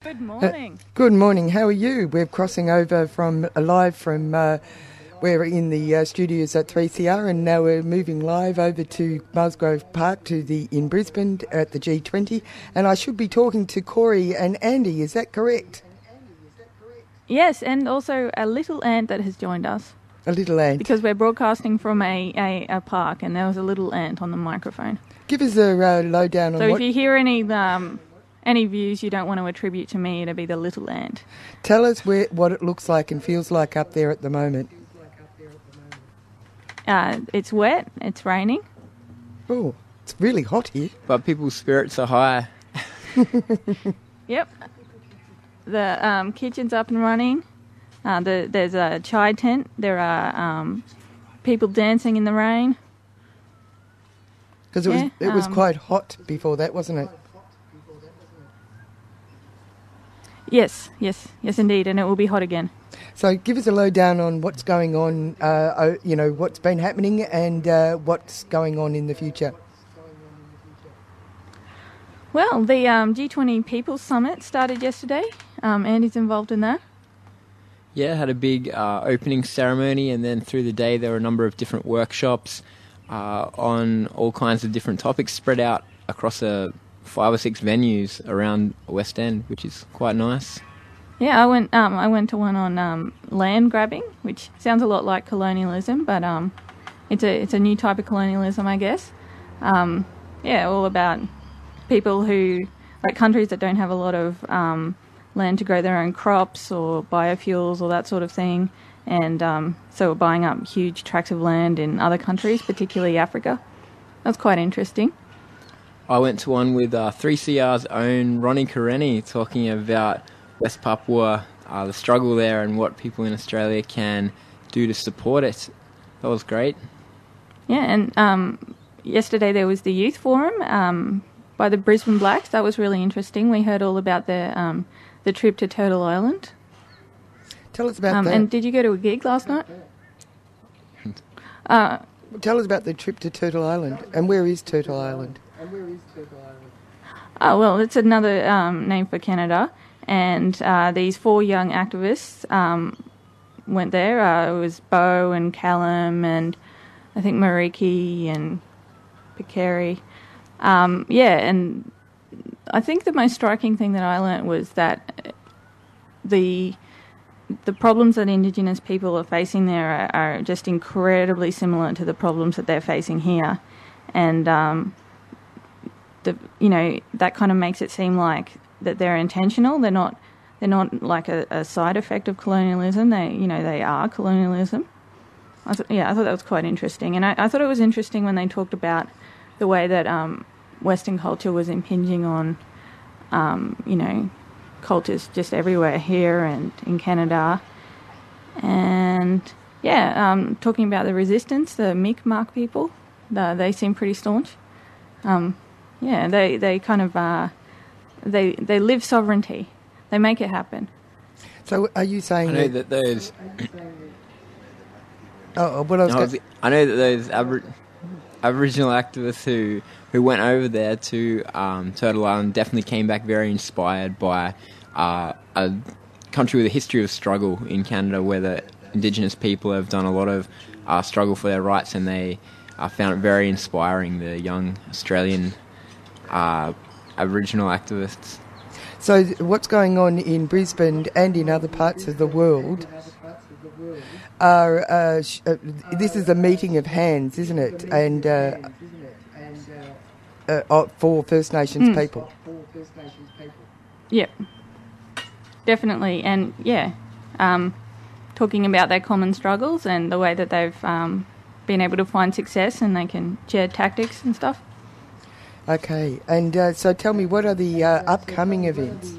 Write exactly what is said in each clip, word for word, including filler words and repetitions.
Good morning. Uh, good morning. How are you? We're crossing over from uh, live from uh, we're in the uh, studios at three C R, and now we're moving live over to Musgrave Park to the in Brisbane at the G twenty. And I should be talking to Corey and Andy. Is that correct? Yes, and also a little ant that has joined us. A little ant. Because we're broadcasting from a, a, a park, and there was a little ant on the microphone. Give us a uh, lowdown on so what... So if you hear any um, any views you don't want to attribute to me, it'll be the little ant. Tell us where what it looks like and feels like up there at the moment. Uh, it's wet, it's raining. Oh, it's really hot here. But people's spirits are high. Yep. The um, kitchen's up and running. Uh, the, there's a chai tent. There are um, people dancing in the rain. Because it, yeah, was, it was um, quite hot before that, wasn't it? Yes, yes, yes indeed, and it will be hot again. So give us a lowdown on what's going on, uh, you know, what's been happening and uh, what's going on in the future. Well, the um, G twenty People's Summit started yesterday. Um, Andy's involved in that. Yeah, had a big uh, opening ceremony, and then through the day there were a number of different workshops uh, on all kinds of different topics spread out across a five or six venues around West End, which is quite nice. Yeah, I went. Um, I went to one on um, land grabbing, which sounds a lot like colonialism, but um, it's a it's a new type of colonialism, I guess. Um, yeah, all about people who, like countries that don't have a lot of um, land to grow their own crops or biofuels or that sort of thing, and um, so we're buying up huge tracts of land in other countries, particularly Africa. That's quite interesting. I went to one with uh, three C R's own Ronnie Karenni talking about West Papua, uh, the struggle there and what people in Australia can do to support it. That was great. Yeah, and um, yesterday there was the Youth Forum um, by the Brisbane Blacks. That was really interesting. We heard all about the um, the trip to Turtle Island. Tell us about um, that. And did you go to a gig last night? uh, Tell us about the trip to Turtle Island. And where is Turtle Island? And where is Turtle Island? Oh, well, it's another um, name for Canada. And uh, these four young activists um, went there. Uh, it was Bo and Callum and I think Mariki and Picari. Um, yeah, and I think the most striking thing that I learnt was that the the problems that Indigenous people are facing there are, are just incredibly similar to the problems that they're facing here. And, um, the you know, that kind of makes it seem like that they're intentional. They're not. They're not like a, a side effect of colonialism. They, you know, they are colonialism. I th- yeah, I thought that was quite interesting, and I, I thought it was interesting when they talked about the way that um, Western culture was impinging on, um, you know, cultures just everywhere here and in Canada, and yeah, um, talking about the resistance, the Mi'kmaq people, the, they seem pretty staunch. Um, yeah, they they kind of. Uh, They they live sovereignty. They make it happen. So are you saying... I know that, that those... oh, what else? No, I, was, I know that those Abor- Aboriginal activists who, who went over there to um, Turtle Island definitely came back very inspired by uh, a country with a history of struggle in Canada, where the Indigenous people have done a lot of uh, struggle for their rights, and they uh, found it very inspiring, the young Australian uh Aboriginal activists. So what's going on in Brisbane and in other parts of the world are, uh, sh- uh, this is a meeting of hands, isn't it? And uh, uh, uh, for First Nations mm. people. Yep, definitely. And yeah, um, talking about their common struggles and the way that they've um, been able to find success, and they can share tactics and stuff. Okay, and uh, so tell me, what are the uh, upcoming events?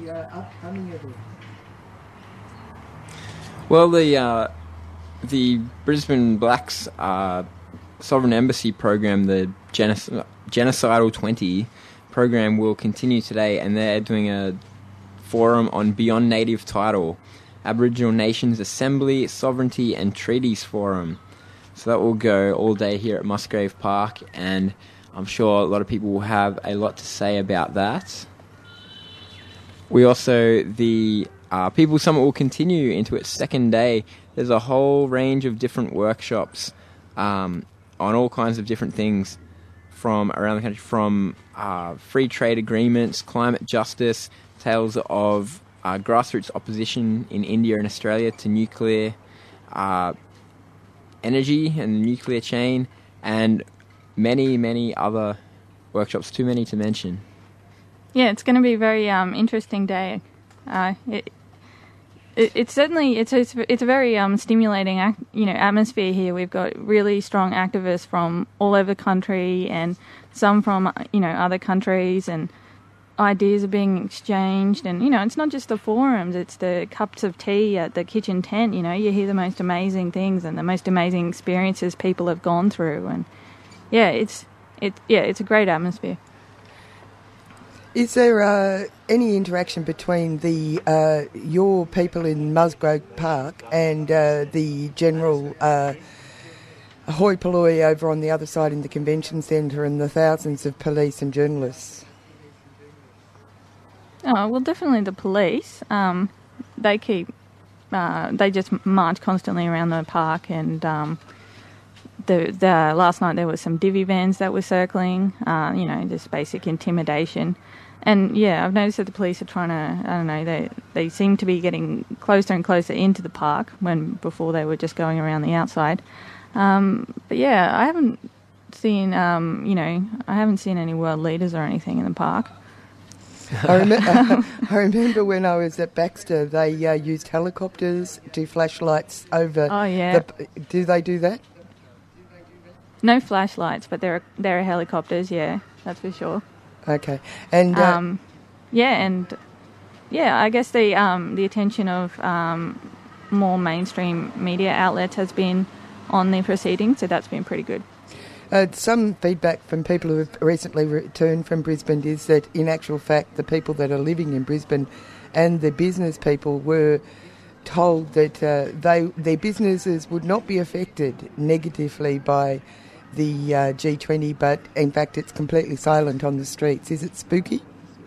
Well, the uh, the Brisbane Blacks uh, Sovereign Embassy program, the Genoc- Genocidal twenty program, will continue today, and they're doing a forum on Beyond Native Title, Aboriginal Nations Assembly, Sovereignty and Treaties Forum. So that will go all day here at Musgrave Park, and I'm sure a lot of people will have a lot to say about that. We also, the uh, People Summit will continue into its second day. There's a whole range of different workshops um, on all kinds of different things from around the country, from uh, free trade agreements, climate justice, tales of uh, grassroots opposition in India and Australia to nuclear uh, energy and the nuclear chain, and many, many other workshops, too many to mention. Yeah, it's going to be a very um, interesting day. Uh, it, it, it's certainly it's it's, it's a very um, stimulating ac- you know atmosphere here. We've got really strong activists from all over the country, and some from you know other countries, and ideas are being exchanged. And you know, it's not just the forums; it's the cups of tea at the kitchen tent. You know, you hear the most amazing things and the most amazing experiences people have gone through, and yeah, it's it yeah, it's a great atmosphere. Is there uh, any interaction between the uh, your people in Musgrove Park and uh, the general uh, hoi polloi over on the other side in the convention centre and the thousands of police and journalists? Oh, well, definitely the police. Um, they keep, uh, they just march constantly around the park, and um, the, the last night there was some divvy vans that were circling. Uh, you know, just basic intimidation. And yeah, I've noticed that the police are trying to, I don't know, they they seem to be getting closer and closer into the park when before they were just going around the outside. Um, but yeah, I haven't seen, um, you know, I haven't seen any world leaders or anything in the park. I, rem- uh, I remember when I was at Baxter, they uh, used helicopters to flashlights over. Oh yeah. The, do they do that? No flashlights, but there are there are helicopters. Yeah, that's for sure. Okay, and uh, um, yeah, and yeah, I guess the um, the attention of um, more mainstream media outlets has been on the proceedings, so that's been pretty good. Uh, some feedback from people who have recently returned from Brisbane is that, in actual fact, the people that are living in Brisbane and the business people were told that uh, they their businesses would not be affected negatively by the uh, G twenty, but in fact it's completely silent on the streets. Is it spooky?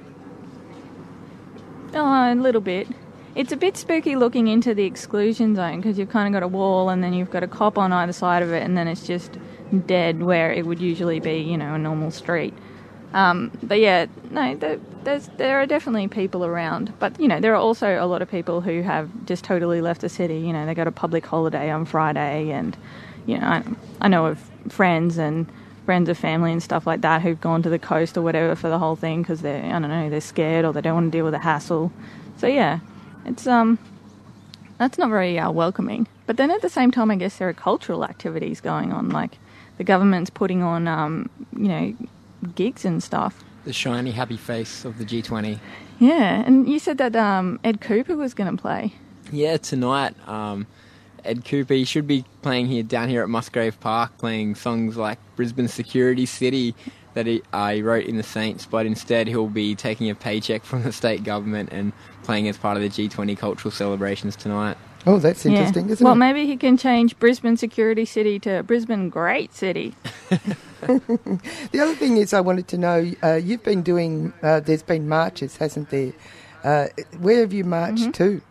Oh, a little bit. It's a bit spooky looking into the exclusion zone, because you've kind of got a wall and then you've got a cop on either side of it, and then it's just dead where it would usually be, you know, a normal street. Um, but yeah, no, there, there's, there are definitely people around. But, you know, there are also a lot of people who have just totally left the city. You know, they got a public holiday on Friday, and, you know, I, I know of friends and friends of family and stuff like that who've gone to the coast or whatever for the whole thing because they're, I don't know, they're scared or they don't want to deal with the hassle. So, yeah, it's, um, that's not very uh, welcoming. But then at the same time, I guess there are cultural activities going on, like the government's putting on, um, you know, gigs and stuff. The shiny, happy face of the G twenty. Yeah, and you said that um, Ed Cooper was going to play. Yeah, tonight. Um, Ed Cooper, he should be playing here down here at Musgrave Park, playing songs like Brisbane Security City that he, uh, he wrote in the Saints, but instead he'll be taking a paycheck from the state government and playing as part of the G twenty cultural celebrations tonight. Oh, that's interesting, yeah. isn't well, it? Well, maybe he can change Brisbane Security City to Brisbane Great City. The other thing is I wanted to know, uh, you've been doing, uh, there's been marches, hasn't there? Uh, where have you marched mm-hmm. to?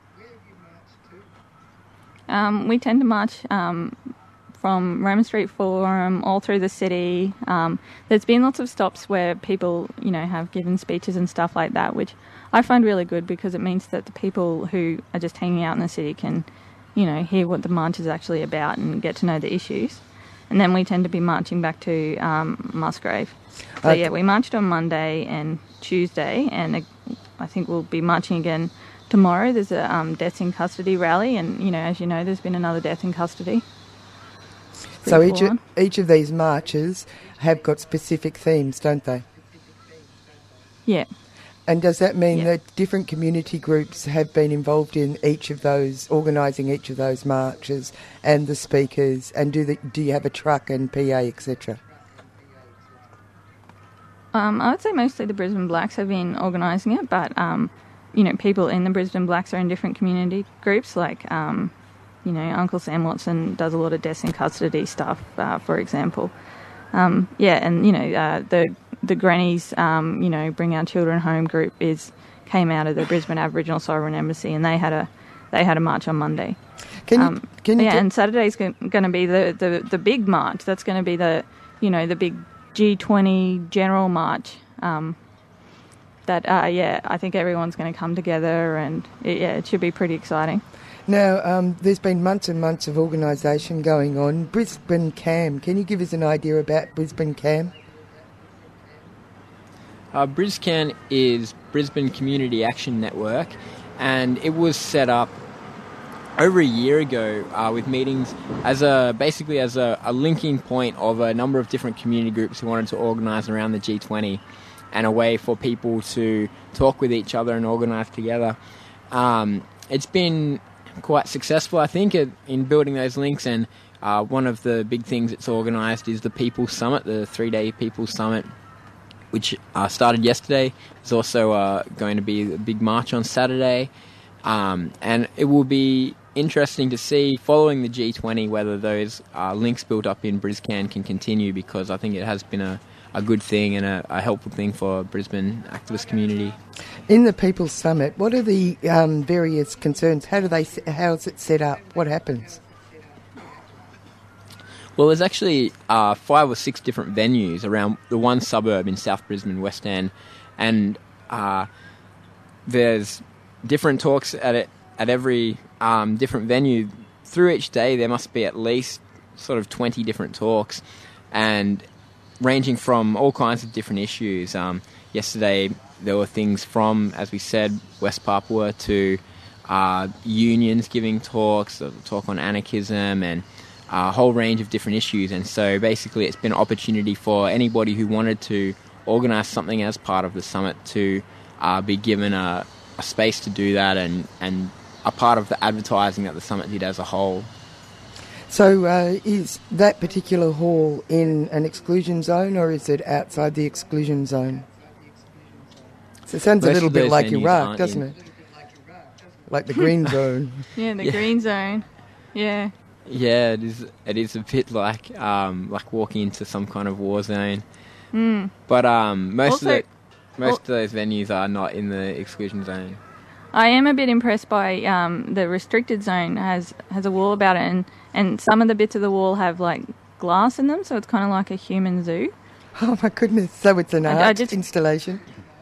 Um, we tend to march um, from Roma Street Forum all through the city. Um, there's been lots of stops where people, you know, have given speeches and stuff like that, which I find really good because it means that the people who are just hanging out in the city can, you know, hear what the march is actually about and get to know the issues. And then we tend to be marching back to um, Musgrave. So, okay. yeah, we marched on Monday and Tuesday, and uh, I think we'll be marching again tomorrow. There's a um, deaths in custody rally, and, you know, as you know, there's been another death in custody. So each of, each of these marches have got specific themes, don't they? Yeah. And does that mean yeah. that different community groups have been involved in each of those, organising each of those marches and the speakers, and do the, do you have a truck and P A, et cetera? Um, I would say mostly the Brisbane Blacks have been organising it, but, um, you know, people in the Brisbane Blacks are in different community groups, like, um, you know, Uncle Sam Watson does a lot of deaths in custody stuff, uh, for example. Um, yeah, and, you know, uh, the the Grannies, um, you know, Bring Our Children Home group is came out of the Brisbane Aboriginal Sovereign Embassy, and they had a they had a march on Monday. Can you, um, can you yeah, t- and Saturday's going to be the, the, the big march. That's going to be the, you know, the big G twenty general march. Um, that, uh, yeah, I think everyone's going to come together, and, it, yeah, it should be pretty exciting. Now, um, there's been months and months of organisation going on. Brisbane CAM, can you give us an idea about Brisbane CAM? Uh, BrisCAN is Brisbane Community Action Network, and it was set up over a year ago uh, with meetings as a basically as a, a linking point of a number of different community groups who wanted to organise around the G twenty, and a way for people to talk with each other and organise together. Um, it's been quite successful, I think, in building those links, and uh, one of the big things it's organised is the People's Summit, the three-day People's Summit, which uh, started yesterday. There's also uh, going to be a big march on Saturday, um, and it will be interesting to see, following the G twenty, whether those uh, links built up in BrisCAN can continue, because I think it has been a, a good thing and a, a helpful thing for Brisbane activist community. In the People's Summit, what are the um, various concerns? How do they? How is it set up? What happens? Well, there's actually uh, five or six different venues around the one suburb in South Brisbane, West End, and uh, there's different talks at it at every um, different venue. Through each day, there must be at least sort of twenty different talks, and ranging from all kinds of different issues. Um, yesterday, there were things from, as we said, West Papua to uh, unions giving talks, a talk on anarchism, and a whole range of different issues. And so basically it's been an opportunity for anybody who wanted to organise something as part of the summit to uh, be given a, a space to do that, and, and a part of the advertising that the summit did as a whole. So uh, is that particular hall in an exclusion zone, or is it outside the exclusion zone? So it sounds Most a little of bit those like venues Iraq, aren't doesn't in- it? Like the green zone. Yeah, the Yeah. green zone. Yeah. Yeah, it is. It is a bit like um, like walking into some kind of war zone. Mm. But um, most Also- of the, most of those venues are not in the exclusion zone. I am a bit impressed by um, the restricted zone has has a wall about it, and, and some of the bits of the wall have like glass in them, so it's kind of like a human zoo. Oh my goodness! So it's an I- art I just- installation.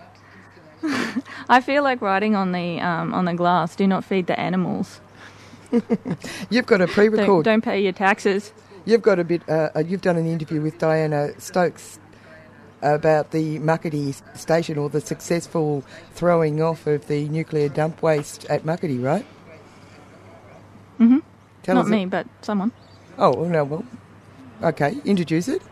I feel like writing on the um, on the glass, "Do not feed the animals. You've got a Don't, pre-record. don't pay your taxes." You've got a bit. Uh, uh, you've done an interview with Diana Stokes about the Muckaty station, or the successful throwing off of the nuclear dump waste at Muckaty, right? Mm-hmm. Tell Not us me, it- but someone. Oh well, no, well, okay. Introduce it.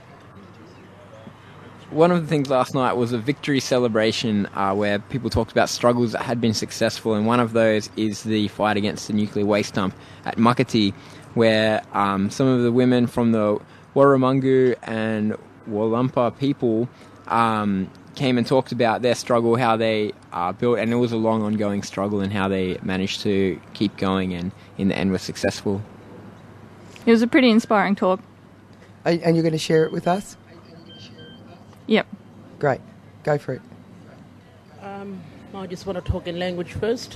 One of the things last night was a victory celebration uh, where people talked about struggles that had been successful, and one of those is the fight against the nuclear waste dump at Muckaty, where um, some of the women from the Warramungu and Walumpa people um, came and talked about their struggle, how they uh, built, and it was a long ongoing struggle, and how they managed to keep going and in the end were successful. It was a pretty inspiring talk. Are, and you're going to share it with us? Yep. Great. Go for it. Um, I just want to talk in language first.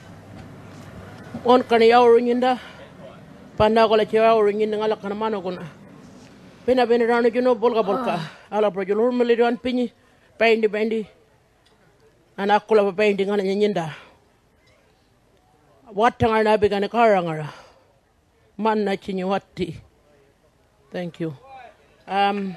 On kani yawringinda, panda kola che yawringinda ngala kana mano kuna. Pena pena rano juno bolka bolka. Ala pro juno rumeli ran pinyi, pendi pendi. Ana kola pa pendi ngala nyinda. Watanga na bigane karangara. Man na chinyi watti. Thank you. Um.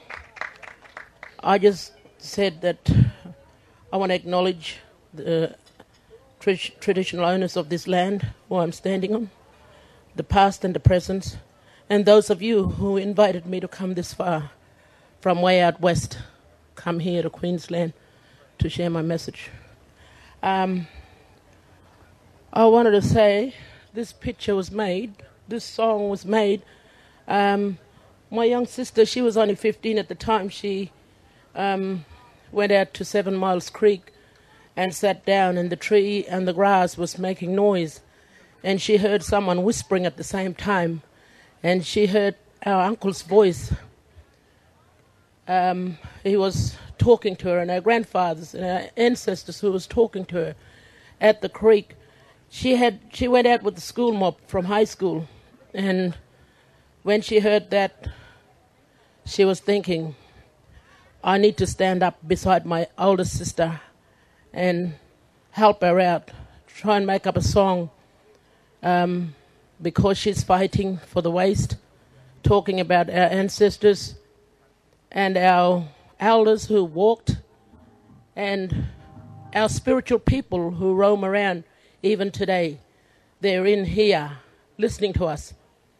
I just said that I want to acknowledge the tra- traditional owners of this land who I'm standing on, the past and the present, and those of you who invited me to come this far from way out west, come here to Queensland to share my message. Um, I wanted to say this picture was made, this song was made. Um, my young sister, she was only fifteen at the time. She Um, went out to Seven Miles Creek and sat down in the tree, and the grass was making noise, and she heard someone whispering at the same time, and she heard our uncle's voice, um, he was talking to her, and our grandfathers and our ancestors who was talking to her at the creek. She had she went out with the school mob from high school, and when she heard that, she was thinking, I need to stand up beside my older sister and help her out, try and make up a song, um, because she's fighting for the waste, talking about our ancestors and our elders who walked and our spiritual people who roam around even today. They're in here listening to us.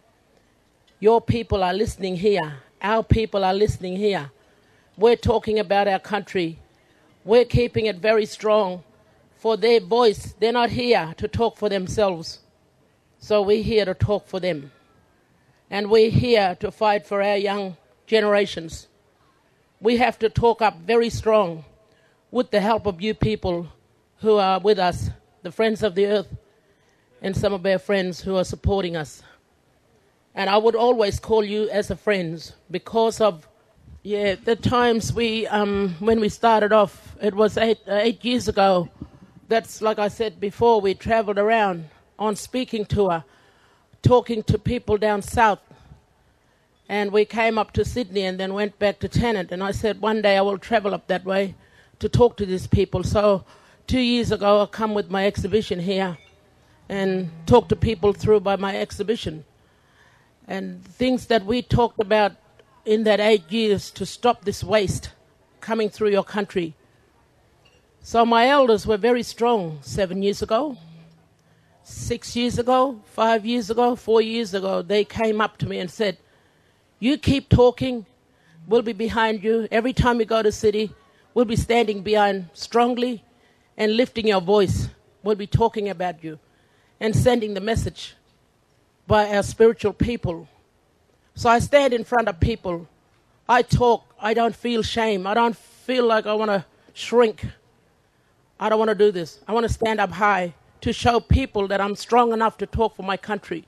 Your people are listening here. Our people are listening here. We're talking about our country. We're keeping it very strong for their voice. They're not here to talk for themselves. So we're here to talk for them. And we're here to fight for our young generations. We have to talk up very strong with the help of you people who are with us, the Friends of the Earth, and some of our friends who are supporting us. And I would always call you as a friends because of, yeah, the times we, um, when we started off, it was eight, uh, eight years ago. That's, like I said before, we traveled around on speaking tour, talking to people down south. And we came up to Sydney and then went back to Tennant. And I said, one day I will travel up that way to talk to these people. So two years ago, I come with my exhibition here and talk to people through by my exhibition. And things that we talked about in that eight years to stop this waste coming through your country. So my elders were very strong seven years ago, six years ago, five years ago, four years ago. They came up to me and said, you keep talking, we'll be behind you. Every time you go to city, we'll be standing behind strongly and lifting your voice. We'll be talking about you and sending the message by our spiritual people. So I stand in front of people. I talk. I don't feel shame. I don't feel like I want to shrink. I don't want to do this. I want to stand up high to show people that I'm strong enough to talk for my country.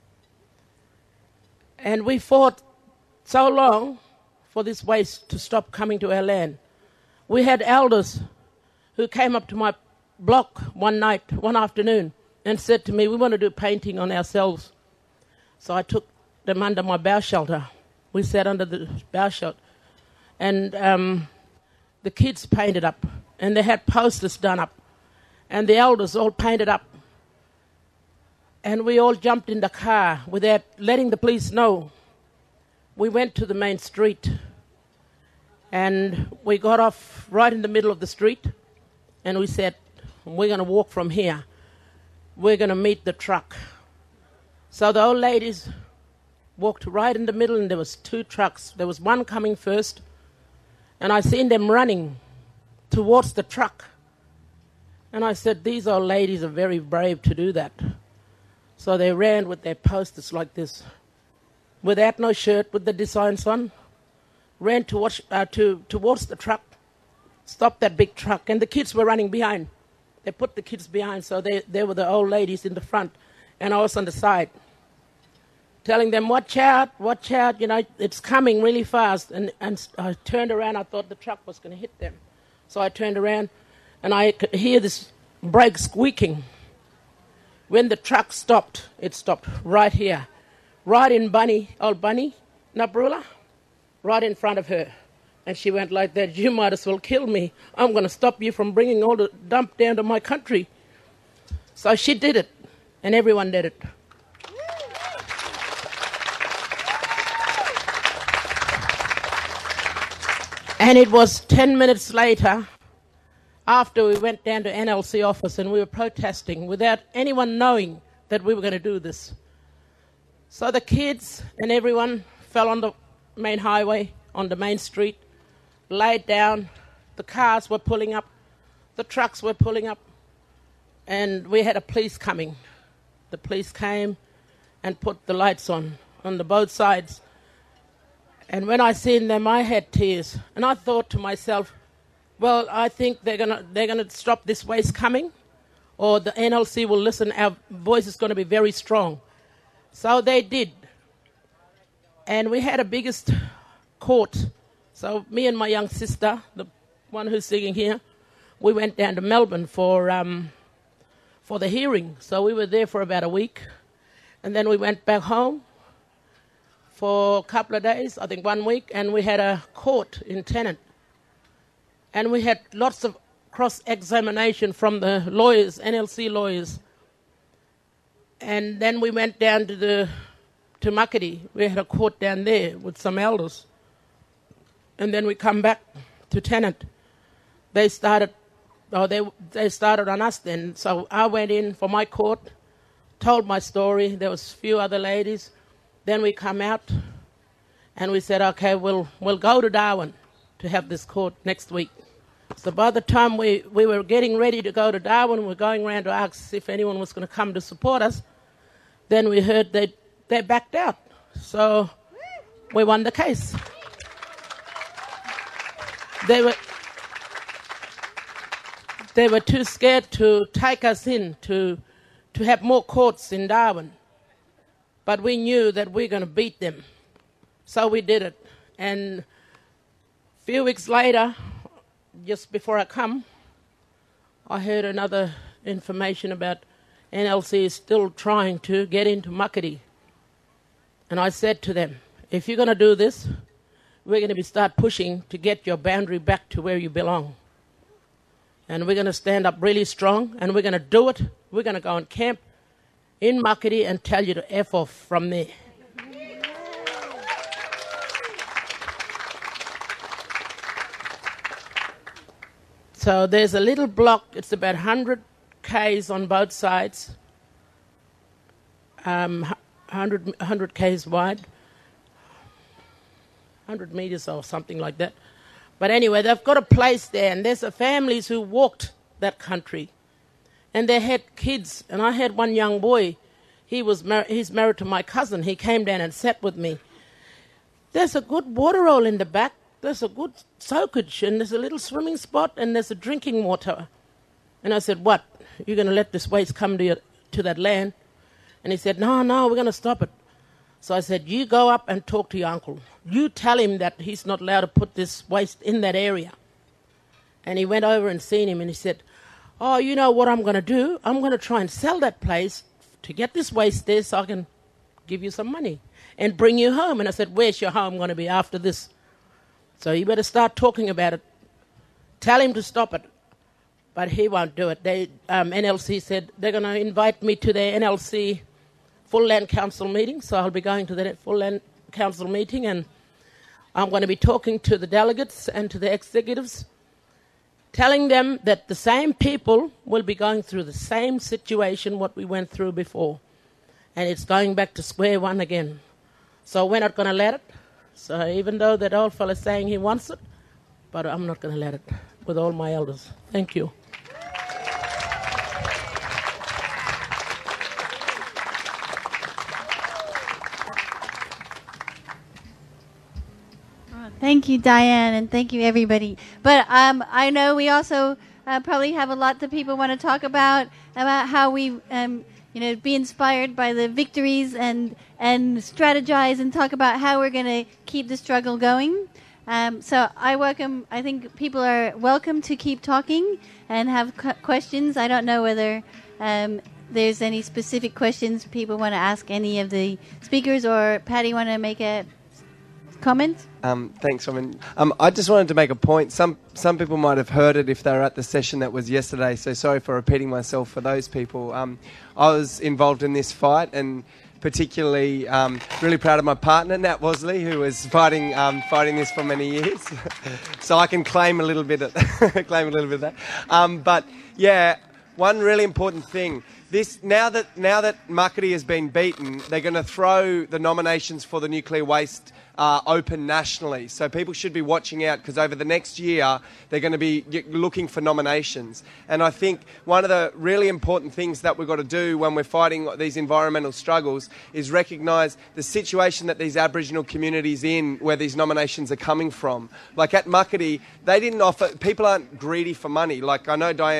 And we fought so long for this waste to stop coming to our land. We had elders who came up to my block one night, one afternoon, and said to me, we want to do painting on ourselves. So I took them under my bough shelter. We sat under the bough shelter. And um, the kids painted up, and they had posters done up, and the elders all painted up. And we all jumped in the car without letting the police know. We went to the main street, and we got off right in the middle of the street, and we said, we're going to walk from here. We're going to meet the truck. So the old ladies walked right in the middle, and there was two trucks. There was one coming first, and I seen them running towards the truck. And I said, these old ladies are very brave to do that. So they ran with their posters like this, without no shirt, with the designs on, ran towards, uh, to, towards the truck, stopped that big truck, and the kids were running behind. They put the kids behind, so they, they were the old ladies in the front, and I was on the side, telling them, watch out, watch out, you know, it's coming really fast. And, and I turned around, I thought the truck was going to hit them. So I turned around, and I could hear this brake squeaking. When the truck stopped, it stopped right here, right in Bunny, old Bunny, Nabrula, right in front of her. And she went like that, you might as well kill me. I'm going to stop you from bringing all the dump down to my country. So she did it, and everyone did it. And it was ten minutes later, after we went down to N L C office and we were protesting without anyone knowing that we were going to do this. So the kids and everyone fell on the main highway, on the main street, laid down. The cars were pulling up. The trucks were pulling up. And we had a police coming. The police came and put the lights on, on the both sides. And when I seen them, I had tears. And I thought to myself, well, I think they're gonna they're gonna stop this waste coming, or the N L C will listen. Our voice is going to be very strong. So they did. And we had a biggest court So me and my young sister, the one who's singing here, we went down to Melbourne for um, for the hearing. So we were there for about a week. And then we went back home for a couple of days, I think one week, and we had a court in Tennant. And we had lots of cross-examination from the lawyers, N L C lawyers. And then we went down to the to Makati. We had a court down there with some elders. And then we come back to Tennant. They started, oh, they they started on us then. So I went in for my court, told my story. There was a few other ladies. Then we come out, and we said, okay, we'll we'll go to Darwin to have this court next week. So by the time we, we were getting ready to go to Darwin, we were going around to ask if anyone was going to come to support us. Then we heard they they backed out. So we won the case. They were they were too scared to take us in to to have more courts in Darwin. But we knew that we were going to beat them. So we did it. And a few weeks later, just before I come, I heard another information about N L C is still trying to get into Makati. And I said to them, if you're going to do this, we're going to be start pushing to get your boundary back to where you belong. And we're going to stand up really strong, and we're going to do it. We're going to go and camp in Makati and tell you to F off from there. So there's a little block, it's about one hundred kays on both sides, um, one hundred, one hundred kays wide, one hundred meters or something like that. But anyway, they've got a place there, and there's a families who walked that country. And they had kids, and I had one young boy. He was mar- he's married to my cousin. He came down and sat with me. There's a good water hole in the back. There's a good soakage, and there's a little swimming spot, and there's a drinking water. And I said, what? You're going to let this waste come to your, to that land? And he said, no, no, we're going to stop it. So I said, you go up and talk to your uncle. You tell him that he's not allowed to put this waste in that area. And he went over and seen him, and he said, oh, you know what I'm going to do? I'm going to try and sell that place to get this waste there so I can give you some money and bring you home. And I said, where's your home going to be after this? So you better start talking about it. Tell him to stop it. But he won't do it. They, um, N L C said they're going to invite me to their N L C Full Land Council meeting. So I'll be going to the Full Land Council meeting, and I'm going to be talking to the delegates and to the executives, telling them that the same people will be going through the same situation what we went through before. And it's going back to square one again. So we're not going to let it. So even though that old fella's saying he wants it, but I'm not going to let it with all my elders. Thank you. Thank you, Diane, and thank you, everybody. But um, I know we also uh, probably have a lot that people want to talk about, about how we, um, you know, be inspired by the victories and and strategize and talk about how we're going to keep the struggle going. Um, so I welcome, I think people are welcome to keep talking and have cu- questions. I don't know whether um, there's any specific questions people want to ask any of the speakers, or Patty want to make a comment? Um, thanks, Robin. Um, I just wanted to make a point. Some some people might have heard it if they were at the session that was yesterday, so sorry for repeating myself for those people. Um, I was involved in this fight, and particularly um, really proud of my partner, Nat Wosley, who was fighting um, fighting this for many years. So I can claim a little bit of, claim a little bit of that. Um, but yeah, one really important thing. This now that now that Makati has been beaten, they're going to throw the nominations for the nuclear waste uh, open nationally. So people should be watching out, because over the next year they're going to be looking for nominations. And I think one of the really important things that we've got to do when we're fighting these environmental struggles is recognise the situation that these Aboriginal communities in, where these nominations are coming from. Like at Makati, they didn't offer. People aren't greedy for money. Like I know Diane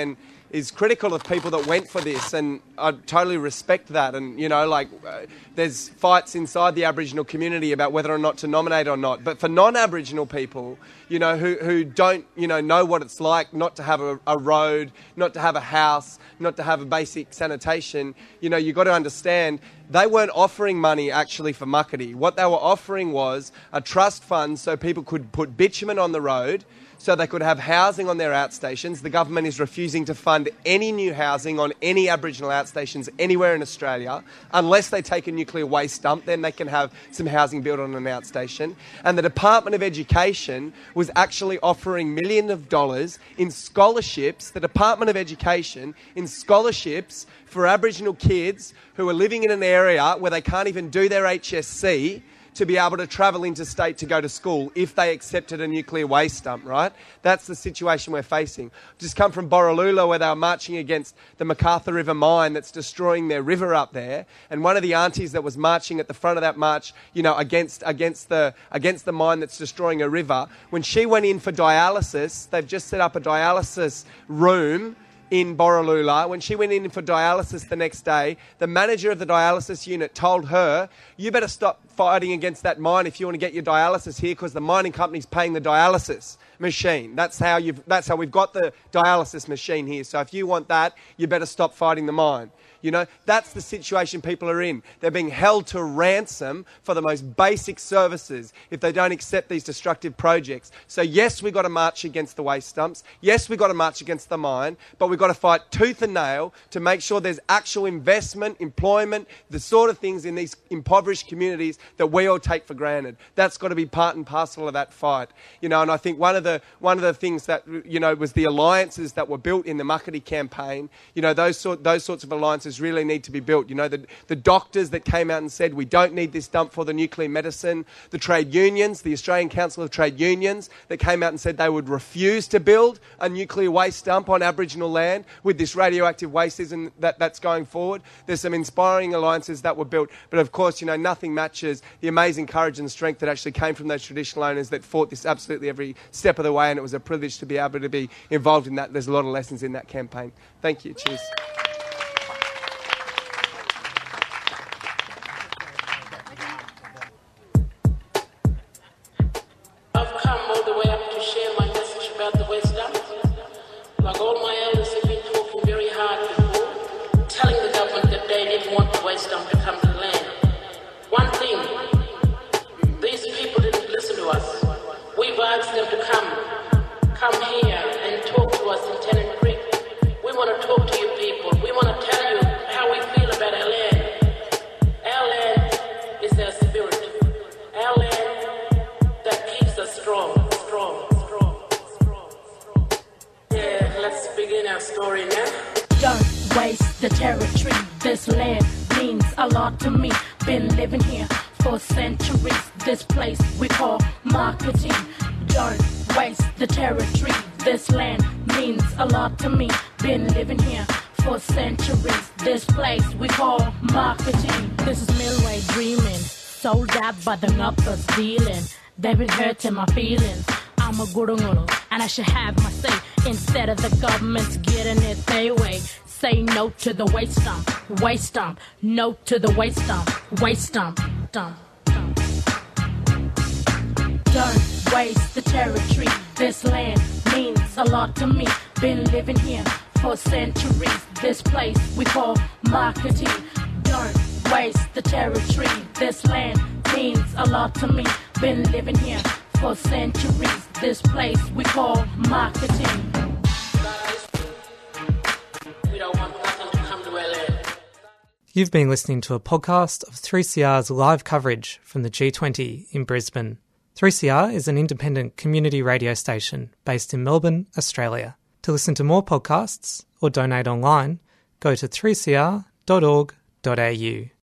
is critical of people that went for this, and I totally respect that. And, you know, like, uh, there's fights inside the Aboriginal community about whether or not to nominate or not. But for non-Aboriginal people, you know, who, who don't, you know, know what it's like not to have a, a road, not to have a house, not to have a basic sanitation, you know, you've got to understand they weren't offering money actually for Muckaty. What they were offering was a trust fund so people could put bitumen on the road, so they could have housing on their outstations. The government is refusing to fund any new housing on any Aboriginal outstations anywhere in Australia unless they take a nuclear waste dump. Then they can have some housing built on an outstation. And the Department of Education was actually offering millions of dollars in scholarships, the Department of Education, in scholarships for Aboriginal kids who are living in an area where they can't even do their H S C, to be able to travel interstate to go to school if they accepted a nuclear waste dump, right? That's the situation we're facing. Just come from Borroloola, where they were marching against the MacArthur River mine that's destroying their river up there. And one of the aunties that was marching at the front of that march, you know, against against the against the mine that's destroying a river, when she went in for dialysis, they've just set up a dialysis room in Borroloola. When she went in for dialysis the next day, the manager of the dialysis unit told her, you better stop fighting against that mine if you want to get your dialysis here, because the mining company's paying the dialysis machine. That's how you've, that's how we've got the dialysis machine here. So if you want that, you better stop fighting the mine. You know, that's the situation people are in. They're being held to ransom for the most basic services if they don't accept these destructive projects. So yes, we've got to march against the waste dumps. Yes, we've got to march against the mine, but we've got to fight tooth and nail to make sure there's actual investment, employment, the sort of things in these impoverished communities that we all take for granted. That's got to be part and parcel of that fight. You know, and I think one of the one of the things that, you know, was the alliances that were built in the Muckaty campaign. You know, those sort those sorts of alliances really need to be built. You know, the, the doctors that came out and said, we don't need this dump for the nuclear medicine. The trade unions, the Australian Council of Trade Unions, that came out and said they would refuse to build a nuclear waste dump on Aboriginal land with this radioactive waste isn't that, that's going forward. There's some inspiring alliances that were built. But of course, you know, nothing matches the amazing courage and strength that actually came from those traditional owners that fought this absolutely every step of the way. And it was a privilege to be able to be involved in that. There's a lot of lessons in that campaign. Thank you. Cheers. But the knuckles dealing, they've been hurting my feelings. I'm a gurunguru, and I should have my say instead of the government's getting it their way. Say no to the waste dump, waste dump, no to the waste dump, waste dump, dump, dump. Don't waste the territory. This land means a lot to me. Been living here for centuries. This place we call Muckaty. Don't waste the territory. This land means a lot to me. Been living here for centuries. This place we call Muckaty. We don't want nothing to come to L A. You've been listening to a podcast of three C R's live coverage from the G twenty in Brisbane. three C R is an independent community radio station based in Melbourne, Australia. To listen to more podcasts or donate online, go to three c r dot org dot a u.